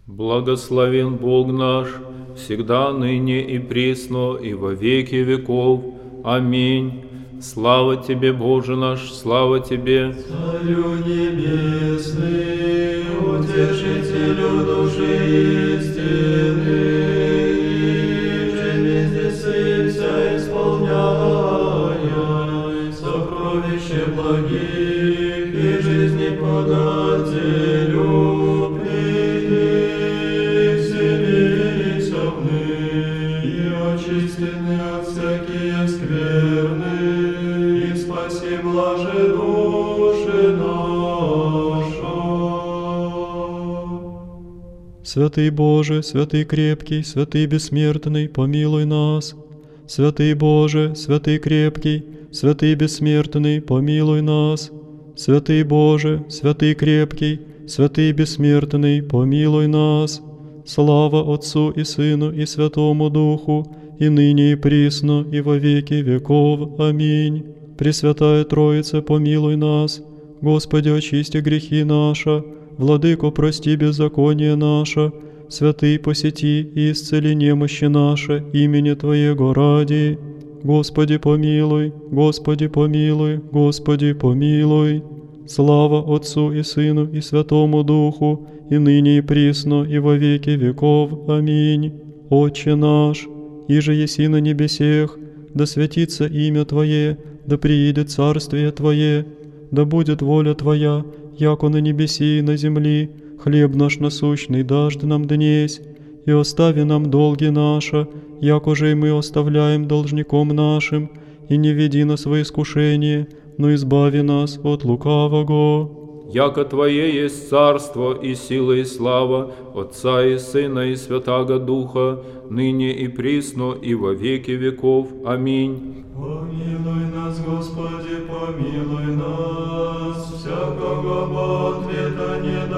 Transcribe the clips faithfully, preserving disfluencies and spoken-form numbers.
Благословен Бог наш, всегда, ныне и присно, и во веки веков. Аминь. Слава Тебе, Боже наш, слава Тебе. Царю небесный, утешителю души истины, же везде сы вся исполняя, сокровище благих и жизни подателю, приди, вселися в ны, и очистены от всякие скверны, и спаси блаже души наша. Святый Боже, святый крепкий, святый бессмертный, помилуй нас. Святый Боже, святый крепкий, святый бессмертный, помилуй нас. Святый Боже, святый крепкий, святый бессмертный, помилуй нас. Слава Отцу и Сыну и Святому Духу, и ныне и присно, и во веки веков. Аминь. Пресвятая Троица, помилуй нас. Господи, очисти грехи наши. Владыко, прости беззаконие наше. Святый, посети и исцели немощи наши, имени Твоего ради. Господи, помилуй, Господи, помилуй, Господи, помилуй. Слава Отцу и Сыну и Святому Духу, и ныне и присно, и во веки веков. Аминь. Отче наш, иже еси на небесех, да святится имя Твое, да приидет царствие Твое, да будет воля Твоя, яко на небеси и на земли. Хлеб наш насущный дашь нам днесь, и остави нам долги наши, яко же и мы оставляем должником нашим, и не веди нас во искушение, но избави нас от лукавого. Яко Твое есть царство и сила и слава Отца и Сына и Святаго Духа, ныне и присно, и во веки веков. Аминь. Помилуй нас, Господи, помилуй нас, всякого бы ответа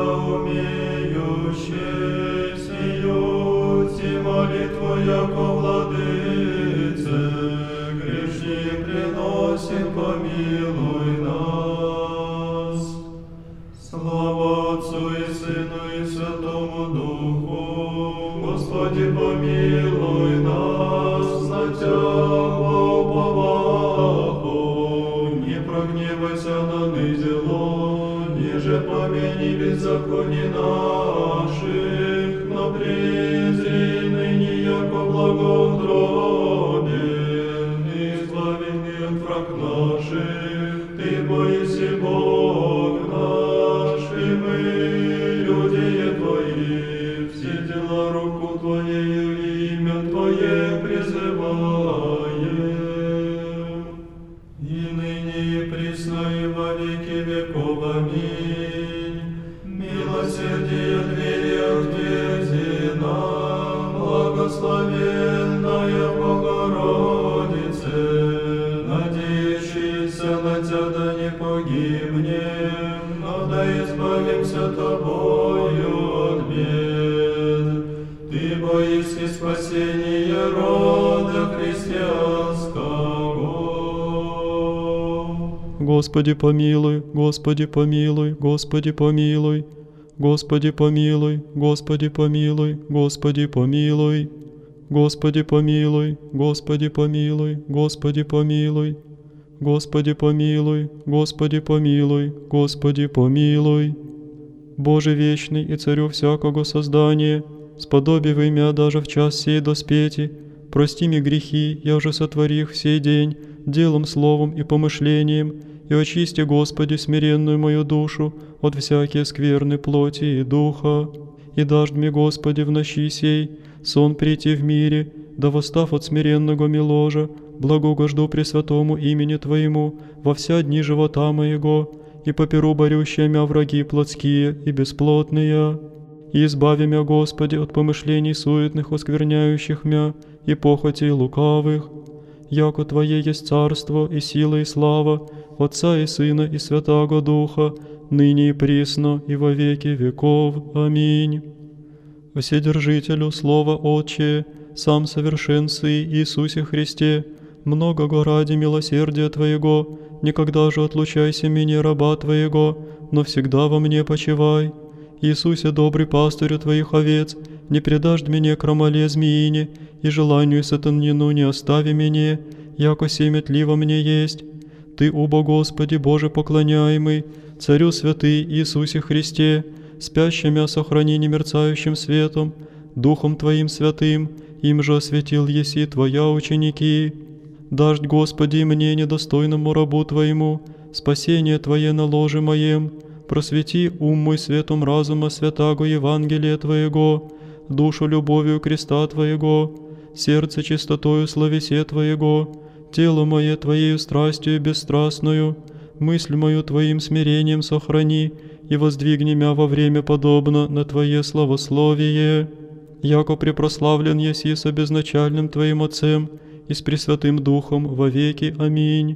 недоумеющий, сиюти молитву, яко владыце, грешни приносим, помилуй нас. Слава Отцу и Сыну и Святому Духу, Господи, помилуй нас, знатяго уповаху, не прогневайся на нызело, ниже помяни беззаконий наших, но презри ныне яко благом дробен, избавленный от враг наших, Ты боиси Бог наш, и мы, люди Твои, все дела руку Твоею и имя Твое призываем. И ныне и присно и во веки веков. Аминь. Милосердие двери отверзи нам, благословенная Богородице, надеющийся на Тебя да не погибнем, но да избавимся Тобою от бед. Ты боишься спасения рода христианского. Господи, помилуй, Господи, помилуй, Господи, помилуй. Господи, помилуй, Господи, помилуй, Господи, помилуй. Господи, помилуй, Господи, помилуй, Господи, помилуй. Господи, помилуй, Господи, помилуй, Господи, помилуй. Боже вечный и Царю всякого создания, сподоби мя даже в час сей доспети, прости ми грехи, я же сотворих в сей день, делом, словом и помышлением, и очисти, Господи, смиренную мою душу от всякие скверны плоти и духа. И дашь мне, Господи, в ночи сей сон прийти в мире, да восстав от смиренного ми ложа, благогожду пресвятому имени Твоему во вся дни живота моего, и поперу борющие мя враги плотские и бесплотные. И избави мя, Господи, от помышлений суетных, оскверняющих мя, и похотей лукавых. Яко Твое есть царство и сила и слава Отца и Сына и Святаго Духа, ныне и присно, и во веки веков. Аминь. Вседержителю Слова Отче, сам совершен Сы Иисусе Христе, многого ради милосердия Твоего, никогда же отлучайся меня, раба Твоего, но всегда во мне почивай. Иисусе, добрый пастырю Твоих овец, не предашь мне крамоле змеине, и желанию сатанину не остави меня, яко семя тливо мне есть. Ты, убо Господи, Боже поклоняемый, Царю святый Иисусе Христе, спящими сохрани немерцающим светом, Духом Твоим святым, им же осветил еси Твоя ученики. Дашь, Господи, мне, недостойному рабу Твоему, спасение Твое на ложе моем, просвети ум мой светом разума святаго Евангелия Твоего, душу любовью креста Твоего, сердце чистотою словесе Твоего, тело мое Твоею страстью бесстрастную, мысль мою Твоим смирением сохрани, и воздвигни мя во время подобно на Твое славословие. Яко препрославлен еси со безначальным Твоим Отцем и с Пресвятым Духом вовеки. Аминь.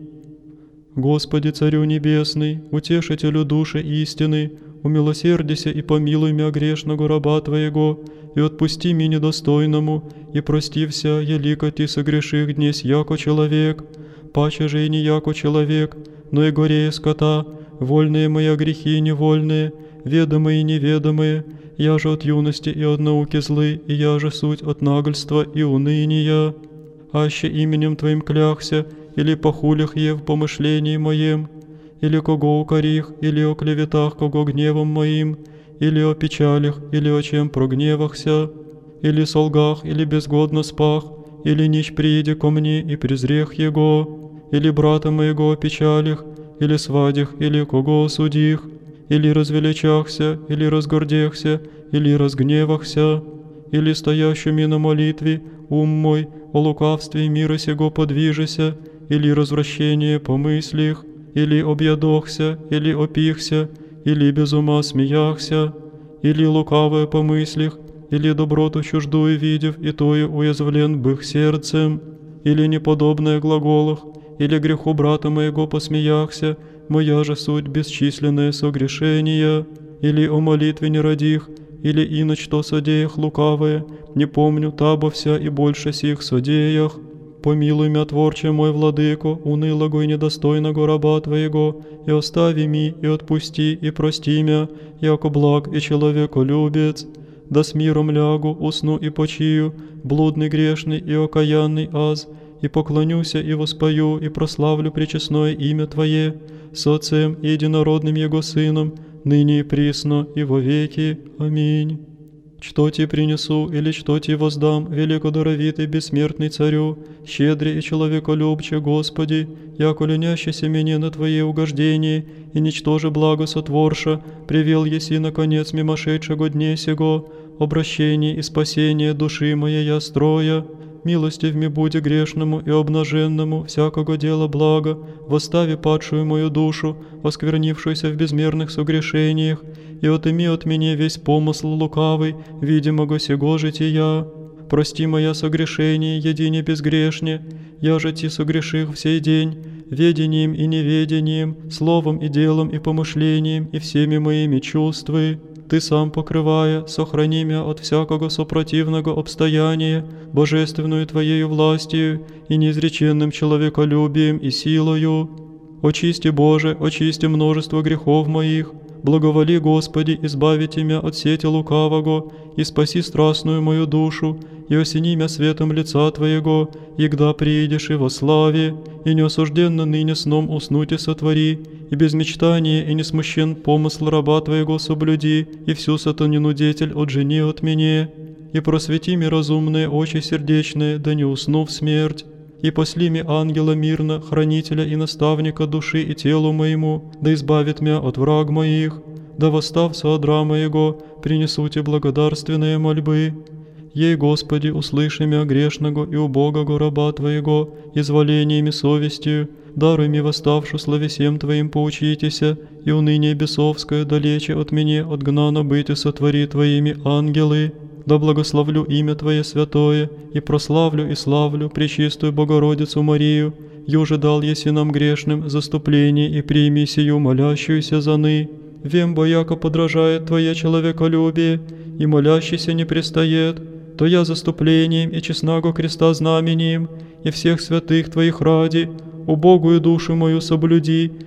Господи, Царю Небесный, утешителю души истины, умилосердися и помилуй мя грешного раба Твоего, и отпусти ми недостойному, и прости вся, елико Ти согреших днесь яко человек, паче же и не яко человек, но и горее скота, вольные мои грехи невольные, ведомые и неведомые, я же от юности и от науки злы, и я же суть от нагльства и уныния. Аще именем Твоим кляхся, или похулях е в помышлении моем, или кого укорих, или о клеветах, кого гневом моим, или о печалях, или о чем прогневахся, или солгах, или безгодно спах, или нищ прииде ко мне и презрех его, или брата моего о печалях, или свадях, или кого осудих, или развеличахся, или разгордехся, или разгневахся, или стоящими на молитве, ум мой, о лукавстве мира сего подвижися, или развращение по мыслях, или объядохся, или опихся, или без ума смеяхся, или лукавое по мыслях, или доброту чуждую видев, и тое уязвлен бых сердцем, или неподобное глаголах, или греху брата моего посмеяхся, моя же суть бесчисленное согрешения, или о молитве не родих, или иноч что содеях лукавое, не помню табо вся и больше сих содеях. Помилуй мя, Творче мой, владыко, унылого и недостойного раба Твоего, и остави ми, и отпусти, и прости мя, яко благ и человеколюбец. Да с миром лягу, усну и почию, блудный, грешный и окаянный аз, и поклонюся, и воспою, и прославлю пречестное имя Твое, с Отцем и единородным Его Сыном, ныне и присно, и во веки. Аминь. Что Ти принесу, или что Ти воздам, великодоровитый бессмертный Царю, щедрый и человеколюбче, Господи, яко ленящийся мне на Твое угождение, и ничтоже благо сотворша, привел еси наконец мимошедшего дне сего, обращение и спасение души моей я строя, милостив ми буди грешному и обнаженному всякого дела блага, восстави падшую мою душу, осквернившуюся в безмерных согрешениях, и отыми от меня весь помысл лукавый, видимого сего жития. Прости моя согрешение, едине безгрешне, я же Ти согреших в сей день, ведением и неведением, словом и делом и помышлением, и всеми моими чувствами. Ты сам покрывая, сохрани мя от всякого сопротивного обстояния, божественную Твоею властью и неизреченным человеколюбием и силою. Очисти, Боже, очисти множество грехов моих, благоволи, Господи, избавите мя от сети лукавого, и спаси страстную мою душу, и осени мя светом лица Твоего, егда приидешь и во славе, и неосужденно ныне сном уснуть и сотвори, и без мечтания и не смущен помысл раба Твоего соблюди, и всю сатанину детель отжени от меня, и просвети ми разумные очи сердечные, да не усну в смерть. И посли ми ангела мирно, хранителя и наставника души и телу моему, да избавит мя от враг моих, да восстав со одра моего, принесу Ти благодарственные мольбы. Ей, Господи, услыши мя грешного и убогого раба Твоего, изволениями совестью, даруй ми восставшу словесем Твоим поучитеся, и уныние бесовское далече от меня отгнано быть и сотвори Твоими ангелы. Да благословлю имя Твое святое, и прославлю и славлю Пречистую Богородицу Марию, юже дал еси нам грешным заступление, и прими сию молящуюся заны. Вем, бо яко подражает Твое человеколюбие, и молящийся не пристает, то я заступлением и честного креста знамением, и всех святых Твоих ради, убогую душу мою соблюди,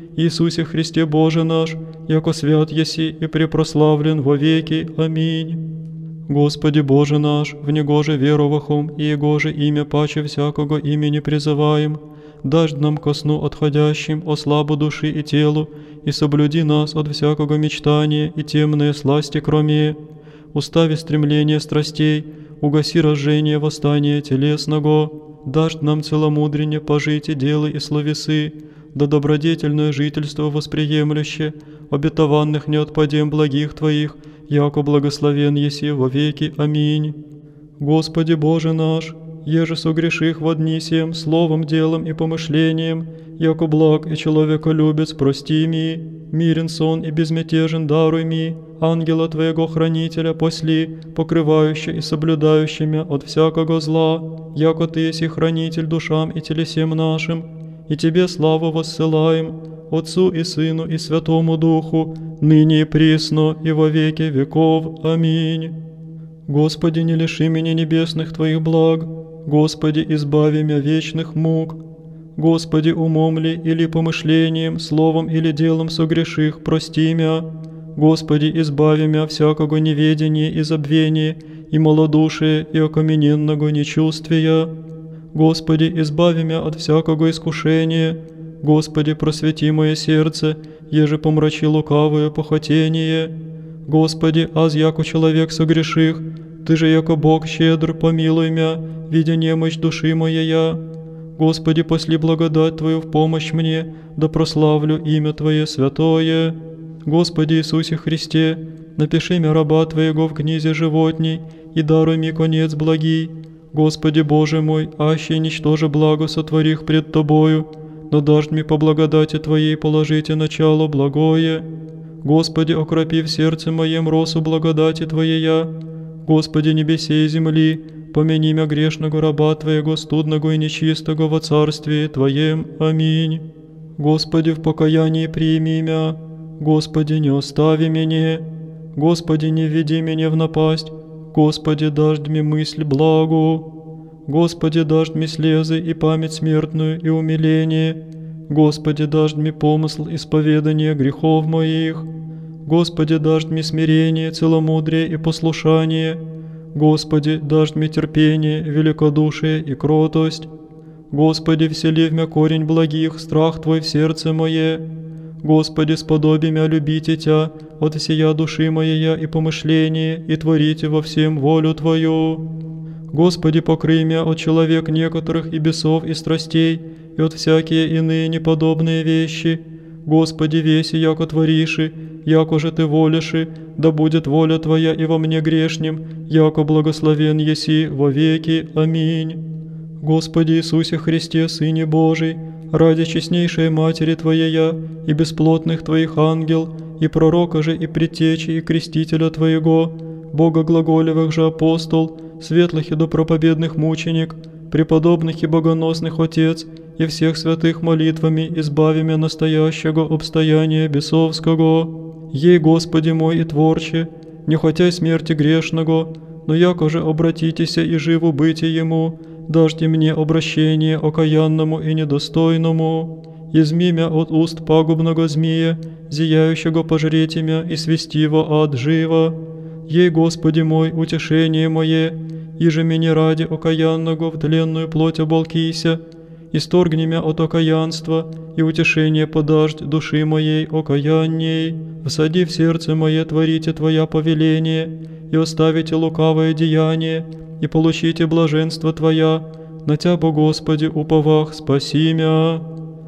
Иисусе Христе Боже наш, яко свят еси и препрославлен во веки. Аминь. Господи Боже наш, в Него же веровахом, и Его же имя паче всякого имени призываем, дашь нам ко сну отходящим о слабу души и телу, и соблюди нас от всякого мечтания и темные сласти кроме. Устави стремление страстей, угаси разжение восстания телесного, дашь нам целомудренне пожить и делы и словесы, да добродетельное жительство восприемлюще, обетованных не отпадем благих Твоих, яко благословен еси во веки. Аминь. Господи Боже наш, еже согреших во дни сем словом, делом и помышлением, яко благ и человеколюбец, прости ми, мирен сон и безмятежен даруй ми, ангела Твоего хранителя посли, покрывающий и соблюдающий мя от всякого зла, яко Ты еси хранитель душам и телесем нашим, и Тебе славу воссылаем, Отцу и Сыну и Святому Духу, ныне и присно и во веки веков. Аминь. Господи, не лиши меня небесных Твоих благ, Господи, избави меня вечных мук. Господи, умом ли или помышлением, словом или делом согреших, прости мя. Господи, избави мя всякого неведения и забвения, и малодушия, и окамененного нечувствия. Господи, избави мя от всякого искушения. Господи, просвети мое сердце, еже помрачи лукавое похотение. Господи, аз яко человек согреших, Ты же яко Бог щедр, помилуй мя, видя немощь души моя. Господи, посли благодать Твою в помощь мне, да прославлю имя Твое святое. Господи Иисусе Христе, напиши мя раба Твоего в книзе животней, и даруй ми конец благий. Господи Боже мой, аще ничтоже благо сотворих пред Тобою, но дашь ми по благодати Твоей положите начало благое. Господи, окропи в сердце моем росу благодати Твоея. Господи, небесе и земли, помяни мя грешного раба Твоего, студного и нечистого во царстве Твоем. Аминь. Господи, в покаянии прими мя. Господи, не остави меня. Господи, не введи меня в напасть. Господи, дашь мне мысль благу. Господи, дашь мне слезы и память смертную и умиление. Господи, дашь мне помысл исповедания грехов моих. Господи, дашь мне смирение, целомудрие и послушание. Господи, дашь мне терпение, великодушие и кротость. Господи, всели в мя корень благих, страх Твой в сердце мое. Господи, сподоби мя любить Тя от всея души моя и помышления, и творите во всем волю Твою. Господи, покрый мя от человек некоторых и бесов и страстей, и от всякие иные неподобные вещи. Господи, веси, яко твориши, яко же Ты волиши, да будет воля Твоя и во мне грешним, яко благословен еси во веки. Аминь. Господи Иисусе Христе, Сыне Божий, ради честнейшей Матери Твоя и бесплотных Твоих ангел, и пророка же, и предтечи, и крестителя Твоего, Бога глаголевых же апостол, светлых и допроповедных мученик, преподобных и богоносных Отец, и всех святых молитвами избави мя настоящего обстояния бесовского. Ей, Господи мой и Творче, не хотя смерти грешного, но яко же обратитеся и живу быти Ему, дажьте мне обращение окаянному и недостойному. Изми мя от уст пагубного змея, зияющего пожрете мя и свести во ад живо. Ей, Господи мой, утешение мое, иже меня ради окаянного в тленную плоть оболкися, исторгни мя от окаянства, и утешение подаждь души моей окаянней. Всади в сердце мое творите Твоя повеление, и оставите лукавое деяние, и получите блаженство Твоя, на Тябо, Господи, уповах, спаси мя.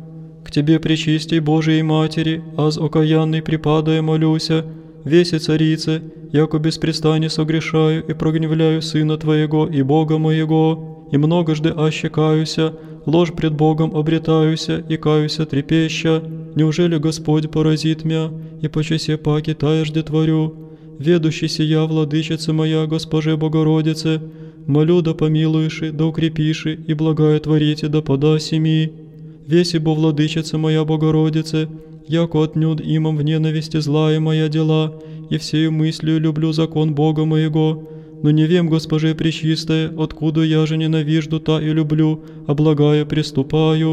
К Тебе, пречистей Божией Матери, аз окаянный припадая молюся, весе царице, яко беспрестанно согрешаю и прогневляю Сына Твоего и Бога моего, и многожды аще каюся, ложь пред Богом обретаюся и каюся трепеща. Неужели Господь поразит мя, и по часе паки таежде творю? Ведущий сия, владычица моя, Госпоже Богородице, молю да помилуеши, да укрепиши, и благое творите да подаси ми. Веси бо, владычица моя Богородице, яко отнюдь имам в ненависти злая моя дела, и всею мыслью люблю закон Бога моего, но не вем, Госпоже Пречистая, откуда я же ненавижду та и люблю, а благая приступаю.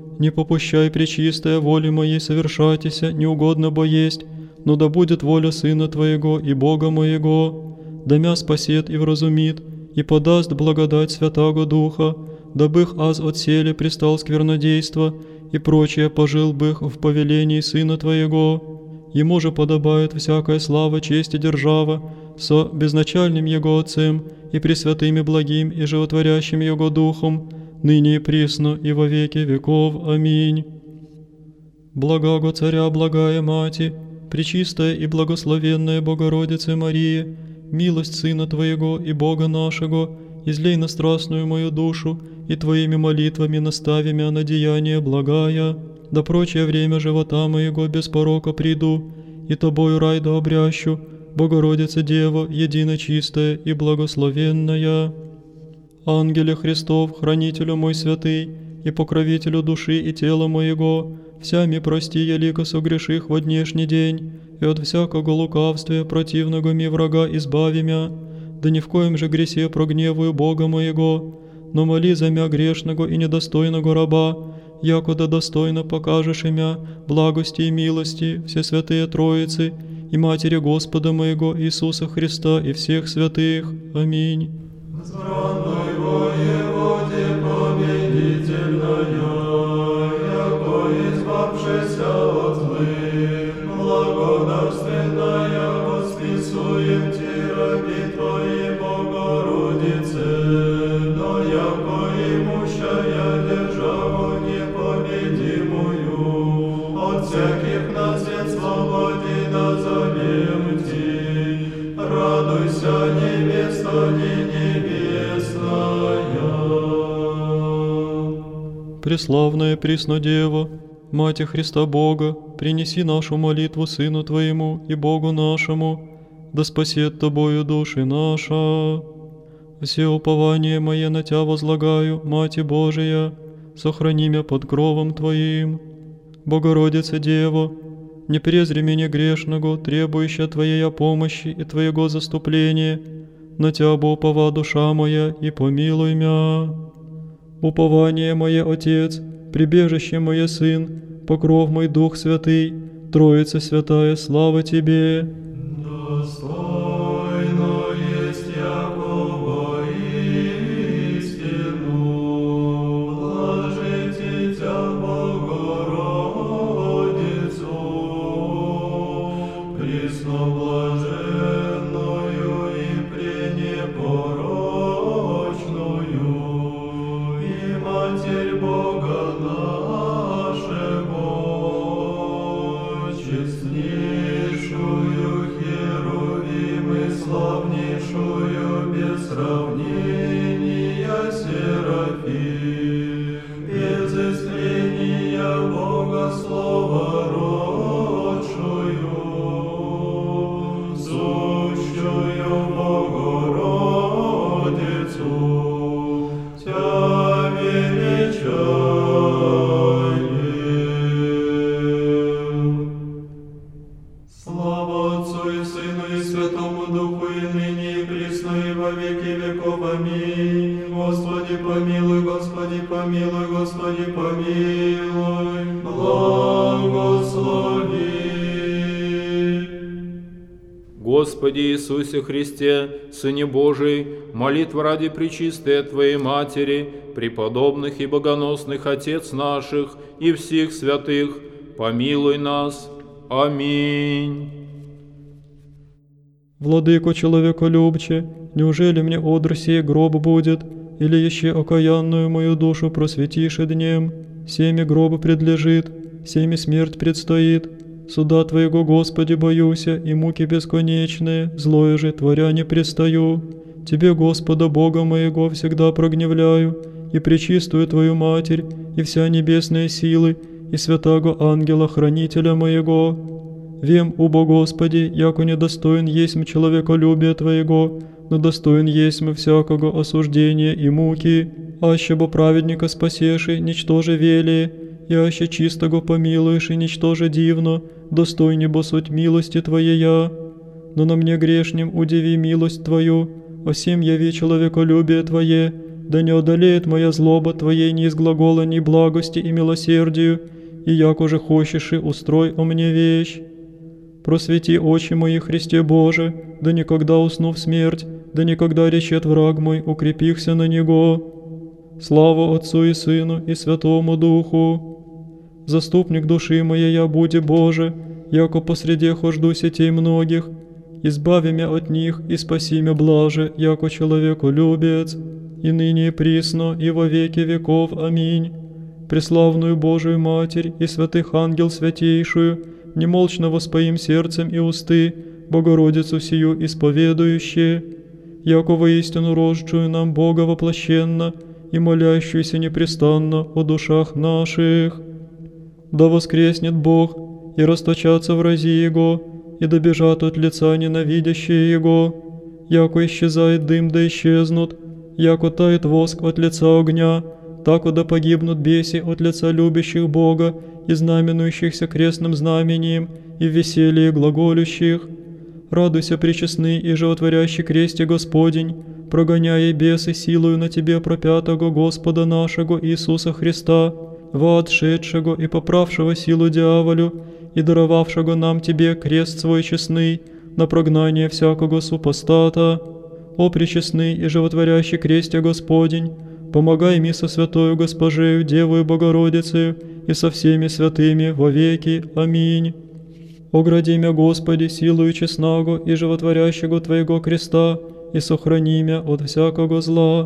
Не попущай, пречистая, воли моей совершатися, неугодно бо есть, но да будет воля Сына Твоего и Бога моего, да мя спасет и вразумит, и подаст благодать Святаго Духа, дабых аз отселе пристал сквернодейство, и прочее пожил бых в повелении Сына Твоего. Ему же подобает всякая слава, честь и держава, со безначальным Его Отцем, и пресвятыми благим, и животворящим Его Духом, ныне и присно, и во веки веков. Аминь. Благаго Царя, благая Мати, пречистая и благословенная Богородице Мария, милость Сына Твоего и Бога нашего, излей на страстную мою душу, и Твоими молитвами настави мя на деяние благая, да прочее время живота моего без порока приду, и Тобою рай да обрящу, Богородица Дева, едино чистая и благословенная. Ангеле Христов, хранителю мой святый, и покровителю души и тела моего, всями прости, елико согреших во днешний день, и от всякого лукавствия противного ми врага избави мя, да ни в коем же гресе прогневую Бога моего, но моли за мя грешного и недостойного раба, якуда достойно покажешь имя благости и милости все святые Троицы и Матери Господа моего Иисуса Христа и всех святых. Аминь. Странной воеводе победительная, яко избавшися от злых, благодарственная, восписуем Ти, раби Твои, Богородице, но яко имущая державу непобедимую, от всяких наслед свободи назовем Ти. Радуйся, невеста, не невестная. Преславная Преснодева, Мати Христа Бога, принеси нашу молитву Сыну Твоему и Богу нашему, да спасет Тобою души наша. Все упование мое на Тя возлагаю, Мати Божия, сохрани мя под кровом Твоим. Богородица Дева, не презри меня грешного, требующая Твоей помощи и Твоего заступления, на Тя бо упова душа моя, и помилуй мя. Упование мое Отец, прибежище мое Сын, покров мой Дух Святый, Троица Святая, слава Тебе. Достойно есть Якова истину, блажите Тя, Богородицу, пресноблаженную и пренепорочную, и Матерь Бога нашего, честнейшую Херувим и славнейшую без сравнения Серафим, без истления Бога Слова родшую, сущую Богородицу, Тя величаем. Слава Отцу и Сыну и Святому Духу, и ныне и присно и во веки веков. Аминь. Господи помилуй, Господи помилуй, Господи помилуй, благослови. Господи Иисусе Христе, Сыне Божий, молитва ради пречистой Твоей Матери, преподобных и богоносных Отец наших и всех святых, помилуй нас. Аминь. Владыко человеколюбче, неужели мне одр сей гроб будет, или еще окаянную мою душу просветишь и днем? Семи гроба предлежит, семи смерть предстоит. Суда Твоего, Господи, боюся, и муки бесконечные, злое же творя не пристаю. Тебе, Господа Бога моего, всегда прогневляю, и пречистую Твою Матерь, и вся небесные силы, и святаго ангела хранителя моего. Вем, убо Господи, яко недостоин есмь человеколюбия Твоего, но достоин есмь всякого осуждения и муки, аще бо праведника спасеши, ничтоже велие, и аще чистого помилуешь, и ничтоже дивно, достойне бо суть милости Твоея. Но на мне грешним удиви милость Твою, о сем яви человеколюбие Твое, да не одолеет моя злоба Твоей неизглаголанной благости и милосердию, и як уже хочешь, устрой о мне вещь. Просвети очи мои, Христе Боже, да никогда усну в смерть, да никогда речет враг мой, укрепихся на него. Слава Отцу и Сыну и Святому Духу. Заступник души моей я буди, Боже, яко посреди хожду сетей многих, избави меня от них и спаси меня блаже, яко человеку любец, и ныне и присно, и во веки веков. Аминь. Преславную Божию Матерь и святых ангел святейшую, немолчно воспоим сердцем и усты, Богородицу сию исповедующие, яко воистину рождшую нам Бога воплощенно и молящуюся непрестанно о душах наших. Да воскреснет Бог, и расточатся врази Его, и добежат от лица ненавидящие Его, яко исчезает дым, да исчезнут, яко тает воск от лица огня, тако да погибнут беси от лица любящих Бога и знаменующихся крестным знамением и в веселье глаголющих. Радуйся, пречестный и животворящий кресте Господень, прогоняя бесы силою на Тебе пропятого Господа нашего Иисуса Христа, во отшедшего и поправшего силу дьяволю, и даровавшего нам Тебе крест свой честный на прогнание всякого супостата. О пречестный и животворящий кресте Господень, помогай ми со святою Госпожею, Девою Богородицею и со всеми святыми во веки. Аминь. Огради мя, Господи, силою честного и животворящего Твоего креста, и сохрани мя от всякого зла.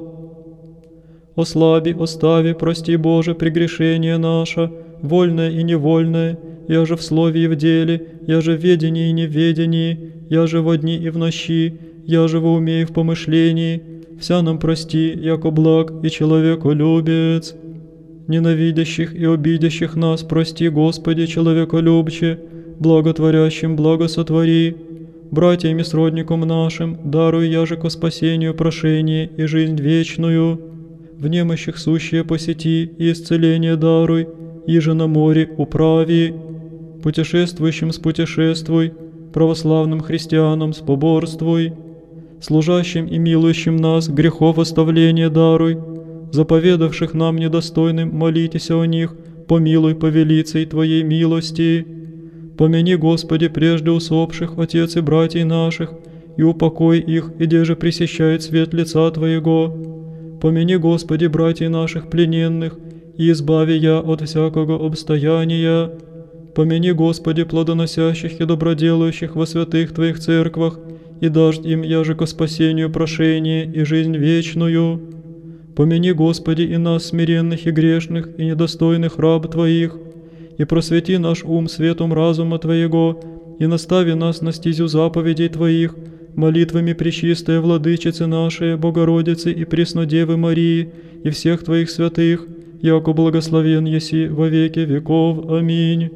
Ослаби, остави, прости, Боже, прегрешение наше, вольное и невольное, я же в слове и в деле, я же в ведении и неведении, я же во дни и в нощи, я же во уме и в помышлении, вся нам прости, яко благ и человеколюбец. Ненавидящих и обидящих нас прости, Господи, человеколюбче, благотворящим благо сотвори. Братьям и сродникам нашим даруй я же ко спасению прошение и жизнь вечную. В немощах сущие посети и исцеление даруй, иже на море управи. Путешествующим спутешествуй, православным христианам споборствуй. Служащим и милующим нас грехов оставления даруй, заповедавших нам недостойным молитесь о них, помилуй по велицей Твоей милости. Помяни, Господи, прежде усопших отец и братьев наших, и упокой их, и деже пресещает свет лица Твоего. Помяни, Господи, братьев наших плененных, и избави я от всякого обстояния. Помяни, Господи, плодоносящих и доброделающих во святых Твоих церквах, и дашь им яже ко спасению прошение и жизнь вечную. Помяни, Господи, и нас, смиренных и грешных, и недостойных раб Твоих, и просвети наш ум светом разума Твоего, и настави нас на стезю заповедей Твоих, молитвами пречистая Владычицы нашей, Богородицы и Преснодевы Марии, и всех Твоих святых, яко благословен еси во веки веков. Аминь.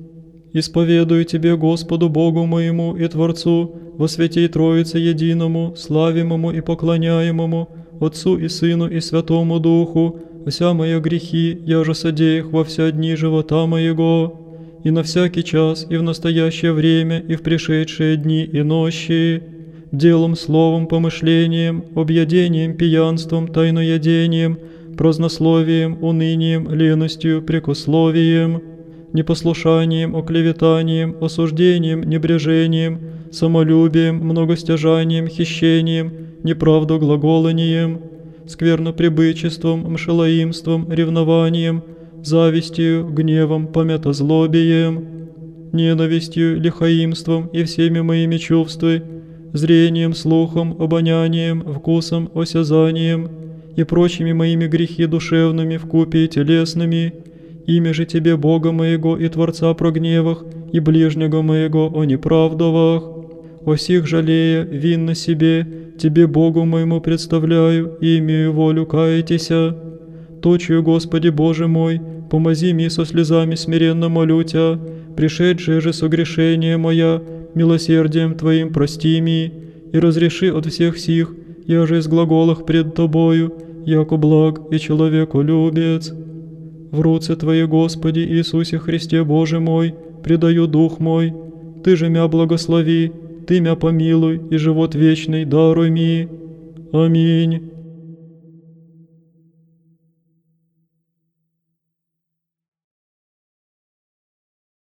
Исповедую Тебе, Господу Богу моему и Творцу, во святей Троице единому, славимому и поклоняемому, Отцу и Сыну и Святому Духу, вся мои грехи, я же содеях во вся дни живота моего, и на всякий час, и в настоящее время, и в пришедшие дни и ночи, делом, словом, помышлением, объедением, пьянством, тайноядением, празднословием, унынием, леностью, прекословием, непослушанием, оклеветанием, осуждением, небрежением, самолюбием, многостяжанием, хищением, неправдоглаголанием, сквернопребычеством, мшелоимством, ревнованием, завистью, гневом, помятозлобием, ненавистью, лихоимством и всеми моими чувствами, зрением, слухом, обонянием, вкусом, осязанием и прочими моими грехи душевными вкупе и телесными, ими же Тебе, Бога моего и Творца прогневах, и ближнего моего о неправдовах, о сих жалея, винно себе, Тебе, Богу моему, представляю, и имею волю каетеся. Точию, Господи Боже мой, помози ми со слезами смиренно молю Тя, пришедшее же согрешение моя, милосердием Твоим прости ми, и разреши от всех сих, я же из глаголах пред Тобою, яко благ и человеколюбец. В руце Твои, Господи Иисусе Христе Боже мой, предаю дух мой, Ты же мя благослови, Ты мя помилуй, и живот вечный даруй ми. Аминь.